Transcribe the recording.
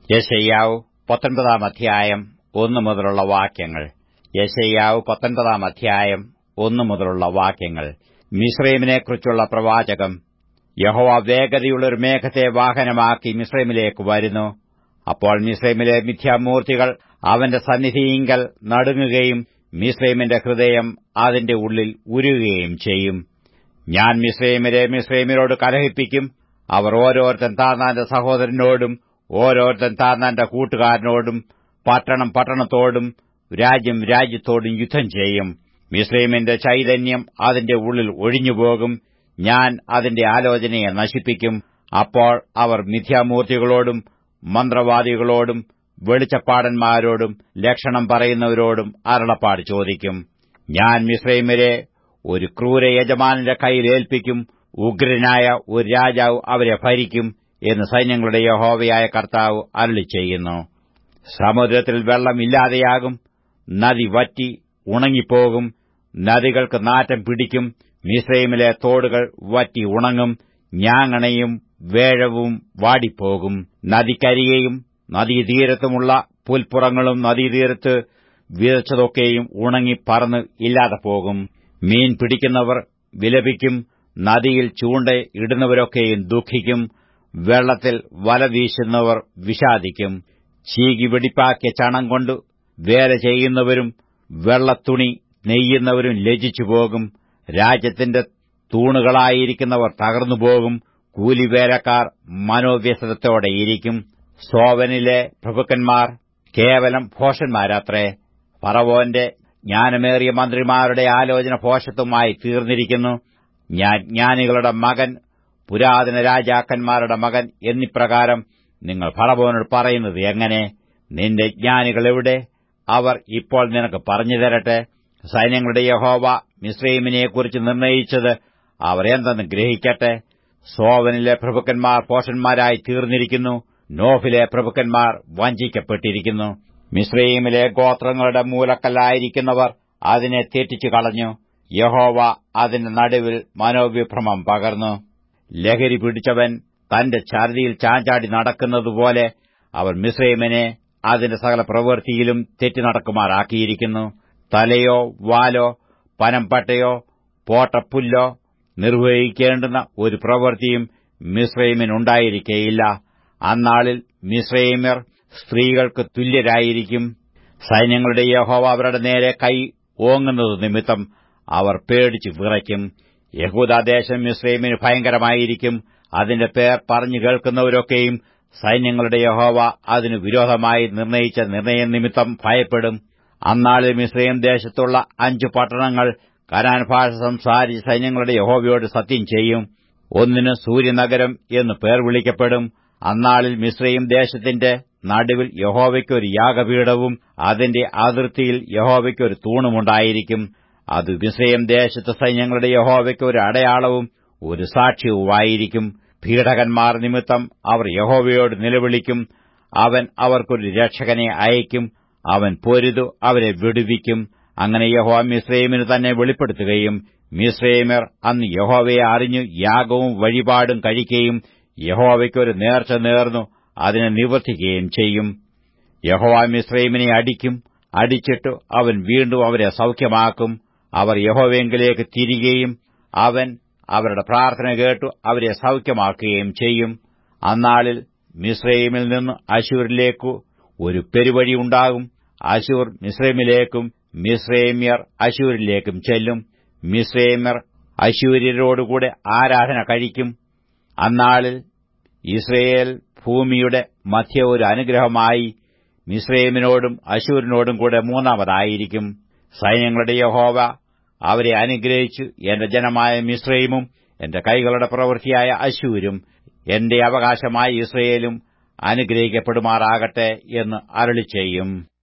യെശയ്യാവ് 19 അധ്യായം 1 മുതലുള്ള വാക്യങ്ങൾ. യെശയ്യാവ് 19 അധ്യായം 1 മുതലുള്ള വാക്യങ്ങൾ. മിസ്രയീമിനെക്കുറിച്ചുള്ള പ്രവാചകം. യഹോവ വേഗതയുള്ളൊരു മേഘത്തെ വാഹനമാക്കി മിസ്രയീമിലേക്ക് വരുന്നു. അപ്പോൾ മിസ്രയീമിലെ മിഥ്യാമൂർത്തികൾ അവന്റെ സന്നിധിയിങ്കൽ നടുങ്ങുകയും മിസ്രയീമിന്റെ ഹൃദയം അതിന്റെ ഉള്ളിൽ ഉരുകുകയും ചെയ്യും. ഞാൻ മിസ്രയീമ്യരോട് കലഹിപ്പിക്കും. അവർ ഓരോരുത്തൻ താന്താന്റെ സഹോദരനോടും ഓരോരുത്തൻ താന്താന്റെ കൂട്ടുകാരനോടും പട്ടണം പട്ടണത്തോടും രാജ്യം രാജ്യത്തോടും യുദ്ധം ചെയ്യും. മിസ്രയീമിന്റെ ചൈതന്യം അതിന്റെ ഉള്ളിൽ ഒഴിഞ്ഞുപോകും. ഞാൻ അതിന്റെ ആലോചനയെ നശിപ്പിക്കും. അപ്പോൾ അവർ മിഥ്യാമൂർത്തികളോടും മന്ത്രവാദികളോടും വെളിച്ചപ്പാടന്മാരോടും ലക്ഷണം പറയുന്നവരോടും അരുളപ്പാട് ചോദിക്കും. ഞാൻ മിസ്രയീമ്യരെ ഒരു ക്രൂര യജമാനന്റെ കയ്യിൽ ഏൽപ്പിക്കും. ഉഗ്രനായ ഒരു രാജാവ് അവരെ ഭരിക്കും എന്ന് സൈന്യങ്ങളുടെ യഹോവയായ കർത്താവ് അരുളിച്ചെയ്യുന്നു. സമുദ്രത്തിൽ വെള്ളമില്ലാതെയാകും. നദി വറ്റി ഉണങ്ങിപ്പോകും. നദികൾക്ക് നാറ്റം പിടിക്കും. മിസ്രയീമിലെ തോടുകൾ വറ്റി ഉണങ്ങും. ഞാങ്ങണയും വേഴവും വാടിപ്പോകും. നദിക്കരികെയും നദീതീരത്തുമുള്ള പുൽപ്പുറങ്ങളും നദീതീരത്ത് വിതച്ചതൊക്കെയും ഉണങ്ങി പറന്ന് ഇല്ലാതെ പോകും. മീൻ പിടിക്കുന്നവർ വിലപിക്കും. നദിയിൽ ചൂണ്ട ഇടുന്നവരൊക്കെയും ദുഃഖിക്കും. വെള്ളത്തിൽ വല വീശുന്നവർ വിഷാദിക്കും. ചീകി വെടിപ്പാക്കിയ ചണം കൊണ്ട് വേല ചെയ്യുന്നവരും വെള്ളത്തുണി നെയ്യുന്നവരും ലജ്ജിച്ചുപോകും. രാജ്യത്തിന്റെ തൂണുകളായിരിക്കുന്നവർ തകർന്നുപോകും. കൂലിവേലക്കാർ മനോവ്യസനത്തോടെയിരിക്കും. സോവനിലെ പ്രഭുക്കന്മാർ കേവലം ഭോഷന്മാരത്രേ. ഫറവോന്റെ ജ്ഞാനമേറിയ മന്ത്രിമാരുടെ ആലോചന ഭോഷത്വമായി തീർന്നിരിക്കുന്നു. ഞാൻ ജ്ഞാനികളുടെ മകൻ, പുരാതന രാജാക്കന്മാരുടെ മകൻ എന്നിപ്രകാരം നിങ്ങൾ ഫറവോനോട് പറയുന്നത് എങ്ങനെ? നിന്റെ ജ്ഞാനികൾ എവിടെ? അവർ ഇപ്പോൾ നിനക്ക് പറഞ്ഞു തരട്ടെ. സൈന്യങ്ങളുടെ യഹോവ മിസ്രയീമിനെക്കുറിച്ച് നിർണയിച്ചത് അവർ എന്തെന്ന് ഗ്രഹിക്കട്ടെ. സോവനിലെ പ്രഭുക്കന്മാർ ഭോഷന്മാരായി തീർന്നിരിക്കുന്നു. നോഫിലെ പ്രഭുക്കന്മാർ വഞ്ചിക്കപ്പെട്ടിരിക്കുന്നു. മിസ്രയീമിലെ ഗോത്രങ്ങളുടെ മൂലക്കല്ലായിരിക്കുന്നവർ അതിനെ തെറ്റിച്ചു കളഞ്ഞു. യഹോവ അതിന്റെ നടുവിൽ മനോവിഭ്രമം പകർന്നു. ലഹരി പിടിച്ചവൻ തന്റെ ഛർദിയിൽ ചാഞ്ചാടി നടക്കുന്നതുപോലെ അവർ മിസ്രയീമിനെ അതിന്റെ സകല പ്രവൃത്തിയിലും തെറ്റിനടക്കുമാറാക്കിയിരിക്കുന്നു. തലയോ വാലോ പനമ്പട്ടയോ പോട്ടപ്പുല്ലോ നിർവഹിക്കേണ്ടുന്ന ഒരു പ്രവൃത്തിയും മിസ്രയീമിനുണ്ടായിരിക്കയില്ല. അന്നാളിൽ മിസ്രയീമ്യർ സ്ത്രീകൾക്ക് തുല്യരായിരിക്കും. സൈന്യങ്ങളുടെ യഹോവ അവരുടെ നേരെ കൈ ഓങ്ങുന്നത് നിമിത്തം അവർ പേടിച്ചു വിറയ്ക്കും. യഹൂദാദേശം മിസ്രയീമിന് ഭയങ്കരമായിരിക്കും. അതിന്റെ പേർ പറഞ്ഞു കേൾക്കുന്നവരൊക്കെയും സൈന്യങ്ങളുടെ യഹോവ അതിനു വിരോധമായി നിർണയിച്ച നിർണയം നിമിത്തം ഭയപ്പെടും. അന്നാളിൽ മിസ്രയീം ദേശത്തുള്ള 5 പട്ടണങ്ങൾ കനാൻ ഭാഷ സംസാരിച്ച് സൈന്യങ്ങളുടെ യഹോവയോട് സത്യം ചെയ്യും. ഒന്നിന് സൂര്യനഗരം എന്ന് പേർ വിളിക്കപ്പെടും. അന്നാളിൽ മിസ്രയീം ദേശത്തിന്റെ നടുവിൽ യഹോവയ്ക്കൊരു യാഗപീഠവും അതിന്റെ അതിർത്തിയിൽ യഹോവയ്ക്കൊരു തൂണുമുണ്ടായിരിക്കും. അത് മിസ്രയീം ദേശത്ത് സൈന്യങ്ങളുടെ യഹോവയ്ക്ക് ഒരു അടയാളവും ഒരു സാക്ഷ്യവുമായിരിക്കും. പീഡകന്മാർ നിമിത്തം അവർ യഹോവയോട് നിലവിളിക്കും. അവൻ അവർക്കൊരു രക്ഷകനെ അയക്കും. അവൻ പൊരുതു അവരെ വിടുവിക്കും. അങ്ങനെ യഹോവ മിസ്രയീമിന് തന്നെ വെളിപ്പെടുത്തുകയും മിസ്രയീമ്യർ അന്ന് യഹോവയെ അറിഞ്ഞു യാഗവും വഴിപാടും കഴിക്കുകയും യഹോവയ്ക്കൊരു നേർച്ച നേർന്നു അതിനെ നിവർത്തിക്കുകയും ചെയ്യും. യഹോവ മിസ്രയീമിനെ അടിക്കും. അടിച്ചിട്ട് അവൻ വീണ്ടും അവരെ സൗഖ്യമാക്കും. അവർ യഹോവയെങ്കിലേക്ക് തിരികെയും അവൻ അവരുടെ പ്രാർത്ഥന കേട്ടു അവരെ സൗഖ്യമാക്കുകയും ചെയ്യും. അന്നാളിൽ മിസ്രയീമിൽ നിന്ന് അശ്ശൂരിലേക്കു ഒരു പെരുവഴി ഉണ്ടാകും. അശ്ശൂർ മിസ്രയീമിലേക്കും മിസ്രയീമ്യർ അശ്ശൂരിലേക്കും ചെല്ലും. മിസ്രയീമ്യർ അശ്ശൂര്യരോടുകൂടെ ആരാധന കഴിക്കും. അന്നാളിൽ യിസ്രയേൽ ഭൂമിയുടെ മധ്യ ഒരു അനുഗ്രഹമായി മിസ്രയീമിനോടും അശ്ശൂരിനോടും കൂടെ മൂന്നാമതായിരിക്കും. സൈന്യങ്ങളുടെ യഹോവ അവരെ അനുഗ്രഹിച്ചു എന്റെ ജനമായ മിസ്രയീമും എന്റെ കൈകളുടെ പ്രവൃത്തിയായ അശ്ശൂരും എന്റെ അവകാശമായ യിസ്രയേലും അനുഗ്രഹിക്കപ്പെടുമാറാകട്ടെ എന്ന് അരുളിച്ചെയ്യും.